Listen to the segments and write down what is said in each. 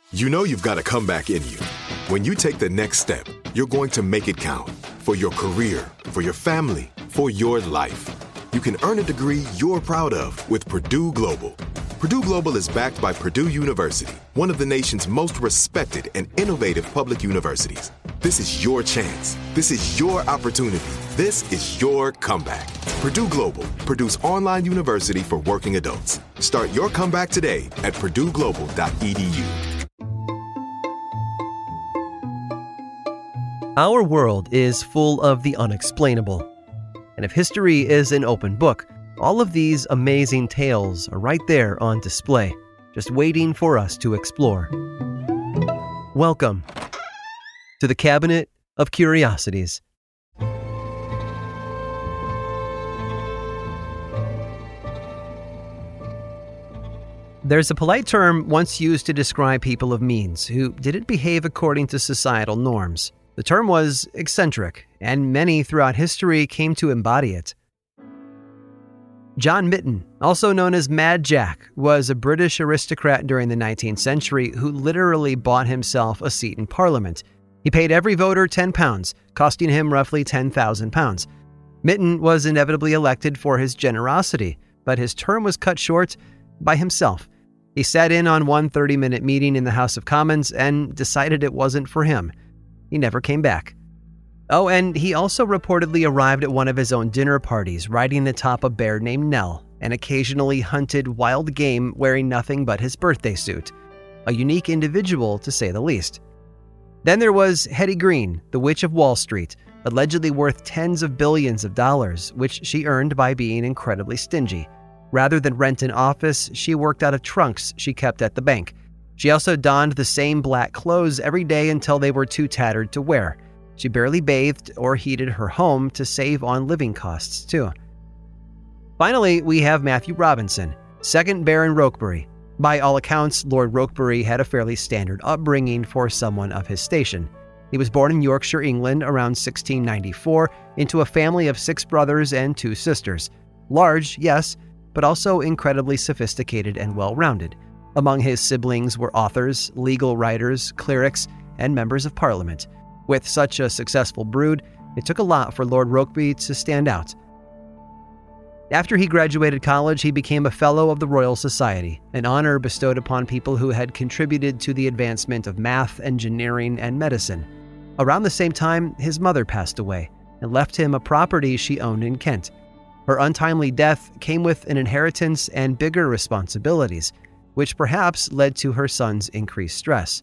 You know you've got a comeback in you. When you take the next step, you're going to make it count. For your career, for your family, for your life. You can earn a degree you're proud of with Purdue Global. Purdue Global is backed by Purdue University, one of the nation's most respected and innovative public universities. This is your chance. This is your opportunity. This is your comeback. Purdue Global, Purdue's online university for working adults. Start your comeback today at purdueglobal.edu. Our world is full of the unexplainable. And if history is an open book, all of these amazing tales are right there on display, just waiting for us to explore. Welcome to the Cabinet of Curiosities. There's a polite term once used to describe people of means who didn't behave according to societal norms. The term was eccentric, and many throughout history came to embody it. John Mytton, also known as Mad Jack, was a British aristocrat during the 19th century who literally bought himself a seat in Parliament. He paid every voter £10, costing him roughly £10,000. Mytton was inevitably elected for his generosity, but his term was cut short by himself. He sat in on one 30-minute meeting in the House of Commons and decided it wasn't for him. He never came back. Oh, and he also reportedly arrived at one of his own dinner parties riding atop a bear named Nell and occasionally hunted wild game wearing nothing but his birthday suit. A unique individual, to say the least. Then there was Hetty Green, the Witch of Wall Street, allegedly worth tens of billions of dollars, which she earned by being incredibly stingy. Rather than rent an office, she worked out of trunks she kept at the bank. She also donned the same black clothes every day until they were too tattered to wear. She barely bathed or heated her home to save on living costs, too. Finally, we have Matthew Robinson, 2nd Baron Rokebury. By all accounts, Lord Rokebury had a fairly standard upbringing for someone of his station. He was born in Yorkshire, England, around 1694, into a family of 6 brothers and 2 sisters. Large, yes, but also incredibly sophisticated and well-rounded. Among his siblings were authors, legal writers, clerics, and members of Parliament. With such a successful brood, it took a lot for Lord Rokebury to stand out. After he graduated college, he became a Fellow of the Royal Society, an honor bestowed upon people who had contributed to the advancement of math, engineering, and medicine. Around the same time, his mother passed away and left him a property she owned in Kent. Her untimely death came with an inheritance and bigger responsibilities, which perhaps led to her son's increased stress.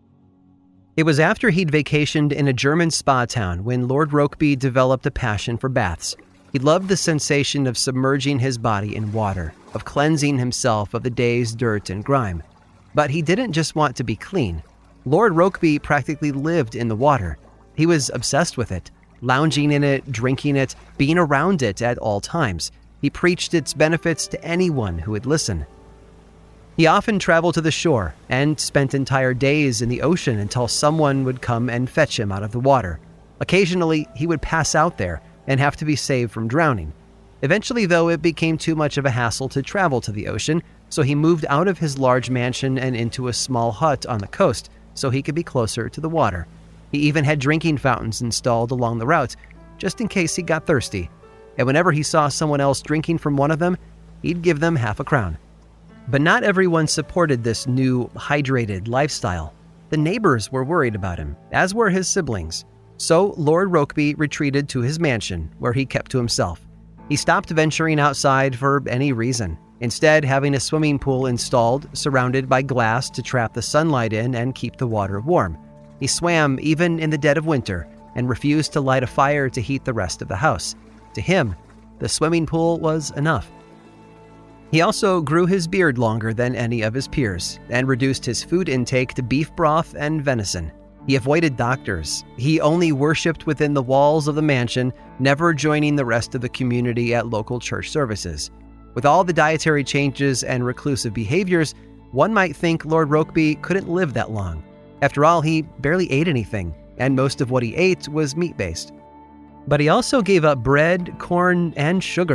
It was after he'd vacationed in a German spa town when Lord Rokebury developed a passion for baths. He loved the sensation of submerging his body in water, of cleansing himself of the day's dirt and grime. But he didn't just want to be clean. Lord Rokebury practically lived in the water. He was obsessed with it, lounging in it, drinking it, being around it at all times. He preached its benefits to anyone who would listen. He often traveled to the shore and spent entire days in the ocean until someone would come and fetch him out of the water. Occasionally, he would pass out there and have to be saved from drowning. Eventually, though, it became too much of a hassle to travel to the ocean, so he moved out of his large mansion and into a small hut on the coast so he could be closer to the water. He even had drinking fountains installed along the route, just in case he got thirsty. And whenever he saw someone else drinking from one of them, he'd give them half a crown. But not everyone supported this new, hydrated lifestyle. The neighbors were worried about him, as were his siblings. So Lord Rokebury retreated to his mansion, where he kept to himself. He stopped venturing outside for any reason, instead having a swimming pool installed, surrounded by glass to trap the sunlight in and keep the water warm. He swam even in the dead of winter and refused to light a fire to heat the rest of the house. To him, the swimming pool was enough. He also grew his beard longer than any of his peers and reduced his food intake to beef broth and venison. He avoided doctors. He only worshipped within the walls of the mansion, never joining the rest of the community at local church services. With all the dietary changes and reclusive behaviors, one might think Lord Rokebury couldn't live that long. After all, he barely ate anything, and most of what he ate was meat-based. But he also gave up bread, corn, and sugar.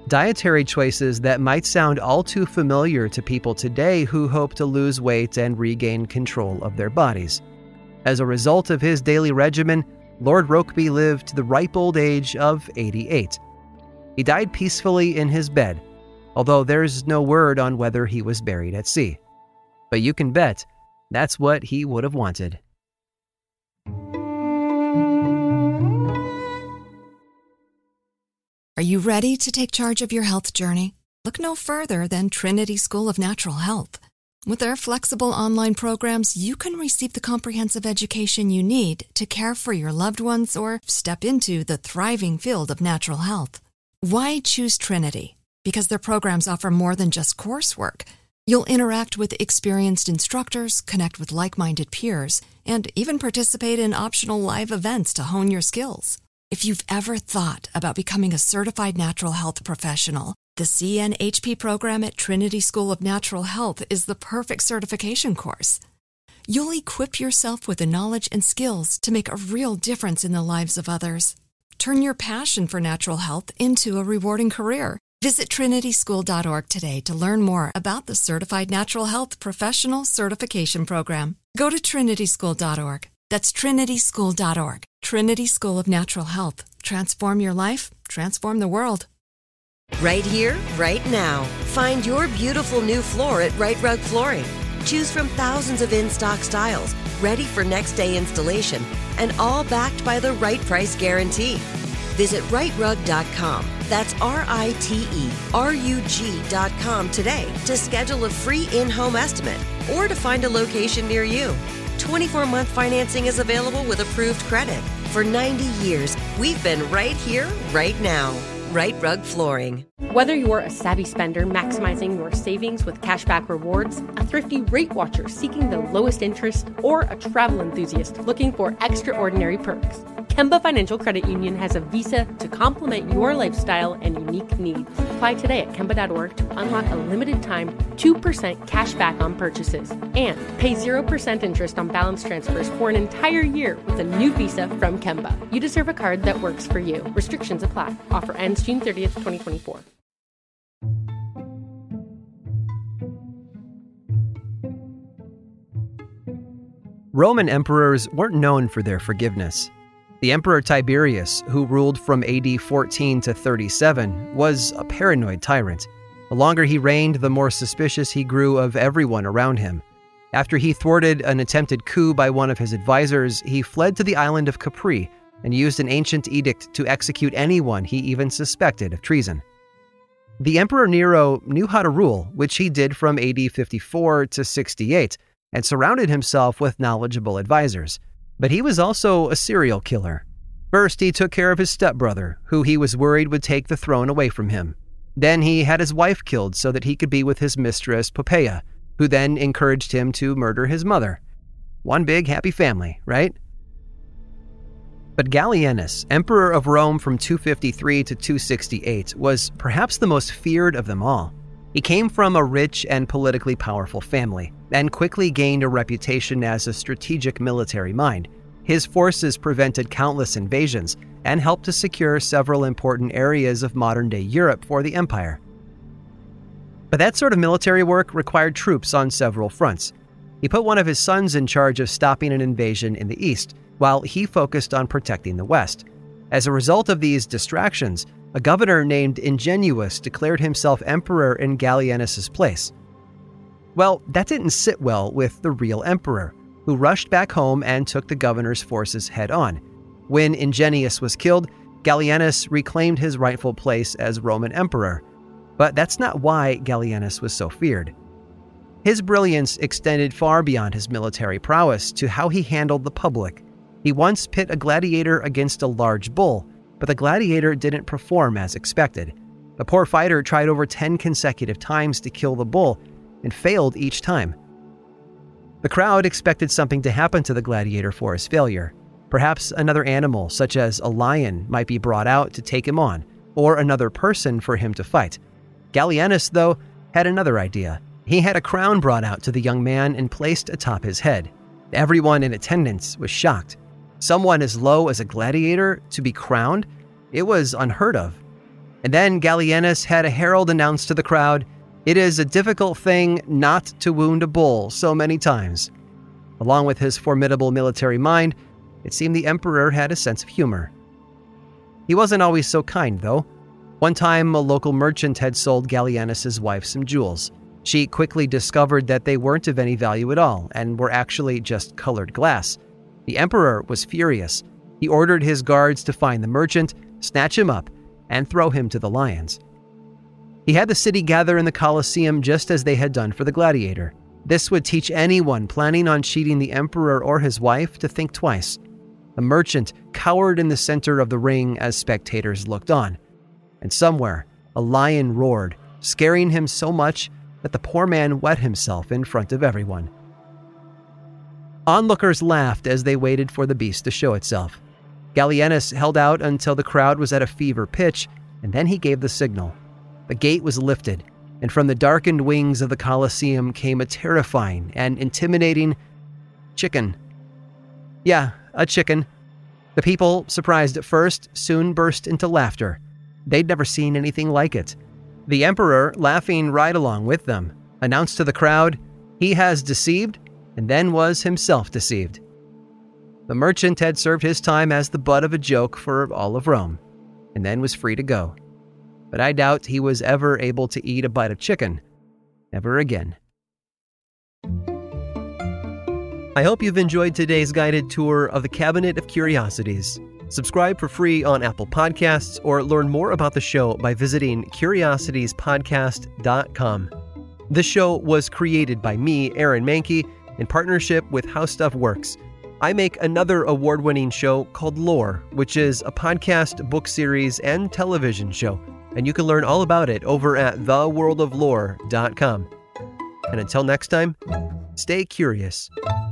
Dietary choices that might sound all too familiar to people today who hope to lose weight and regain control of their bodies. As a result of his daily regimen, Lord Rokeby lived to the ripe old age of 88. He died peacefully in his bed, although there's no word on whether he was buried at sea. But you can bet that's what he would have wanted. Are you ready to take charge of your health journey? Look no further than Trinity School of Natural Health. With their flexible online programs, you can receive the comprehensive education you need to care for your loved ones or step into the thriving field of natural health. Why choose Trinity? Because their programs offer more than just coursework. You'll interact with experienced instructors, connect with like-minded peers, and even participate in optional live events to hone your skills. If you've ever thought about becoming a certified natural health professional, the CNHP program at Trinity School of Natural Health is the perfect certification course. You'll equip yourself with the knowledge and skills to make a real difference in the lives of others. Turn your passion for natural health into a rewarding career. Visit trinityschool.org today to learn more about the Certified Natural Health Professional Certification Program. Go to trinityschool.org. That's trinityschool.org. Trinity School of Natural Health. Transform your life, transform the world. Right here, right now. Find your beautiful new floor at Rite Rug Flooring. Choose from thousands of in-stock styles, ready for next day installation, and all backed by the right price guarantee. Visit riterug.com. That's RITERUG.com today to schedule a free in-home estimate or to find a location near you. 24-month financing is available with approved credit. For 90 years, we've been right here, right now. Rite Rug Flooring. Whether you're a savvy spender maximizing your savings with cashback rewards, a thrifty rate watcher seeking the lowest interest, or a travel enthusiast looking for extraordinary perks, Kemba Financial Credit Union has a visa to complement your lifestyle and unique needs. Apply today at Kemba.org to unlock a limited time 2% cash back on purchases and pay 0% interest on balance transfers for an entire year with a new visa from Kemba. You deserve a card that works for you. Restrictions apply. Offer ends June 30th, 2024. Roman emperors weren't known for their forgiveness. The Emperor Tiberius, who ruled from AD 14 to 37, was a paranoid tyrant. The longer he reigned, the more suspicious he grew of everyone around him. After he thwarted an attempted coup by one of his advisors, he fled to the island of Capri and used an ancient edict to execute anyone he even suspected of treason. The Emperor Nero knew how to rule, which he did from AD 54 to 68, and surrounded himself with knowledgeable advisors. But he was also a serial killer. First, he took care of his stepbrother, who he was worried would take the throne away from him. Then he had his wife killed so that he could be with his mistress Poppaea, who then encouraged him to murder his mother. One big happy family, right? But Gallienus, emperor of Rome from 253 to 268, was perhaps the most feared of them all. He came from a rich and politically powerful family, and quickly gained a reputation as a strategic military mind. His forces prevented countless invasions and helped to secure several important areas of modern-day Europe for the empire. But that sort of military work required troops on several fronts. He put one of his sons in charge of stopping an invasion in the east, while he focused on protecting the west. As a result of these distractions, a governor named Ingenuus declared himself emperor in Gallienus' place. Well, that didn't sit well with the real emperor, who rushed back home and took the governor's forces head-on. When Ingenuus was killed, Gallienus reclaimed his rightful place as Roman emperor. But that's not why Gallienus was so feared. His brilliance extended far beyond his military prowess to how he handled the public. He once pit a gladiator against a large bull, but the gladiator didn't perform as expected. The poor fighter tried over 10 consecutive times to kill the bull and failed each time. The crowd expected something to happen to the gladiator for his failure. Perhaps another animal, such as a lion, might be brought out to take him on, or another person for him to fight. Gallienus, though, had another idea. He had a crown brought out to the young man and placed atop his head. Everyone in attendance was shocked. Someone as low as a gladiator to be crowned? It was unheard of. And then Gallienus had a herald announce to the crowd, "It is a difficult thing not to wound a bull so many times." Along with his formidable military mind, it seemed the emperor had a sense of humor. He wasn't always so kind, though. One time, a local merchant had sold Gallienus' wife some jewels. She quickly discovered that they weren't of any value at all and were actually just colored glass. The emperor was furious. He ordered his guards to find the merchant, snatch him up, and throw him to the lions. He had the city gather in the Colosseum just as they had done for the gladiator. This would teach anyone planning on cheating the emperor or his wife to think twice. The merchant cowered in the center of the ring as spectators looked on. And somewhere, a lion roared, scaring him so much that the poor man wet himself in front of everyone. Onlookers laughed as they waited for the beast to show itself. Gallienus held out until the crowd was at a fever pitch, and then he gave the signal. The gate was lifted, and from the darkened wings of the Colosseum came a terrifying and intimidating chicken. Yeah, a chicken. The people, surprised at first, soon burst into laughter. They'd never seen anything like it. The emperor, laughing right along with them, announced to the crowd, "He has deceived, and then was himself deceived." The merchant had served his time as the butt of a joke for all of Rome, and then was free to go. But I doubt he was ever able to eat a bite of chicken ever again. I hope you've enjoyed today's guided tour of the Cabinet of Curiosities. Subscribe for free on Apple Podcasts or learn more about the show by visiting curiositiespodcast.com. This show was created by me, Aaron Mahnke, in partnership with How Stuff Works. I make another award-winning show called Lore, which is a podcast, book series, and television show, and you can learn all about it over at theworldoflore.com. And until next time, stay curious.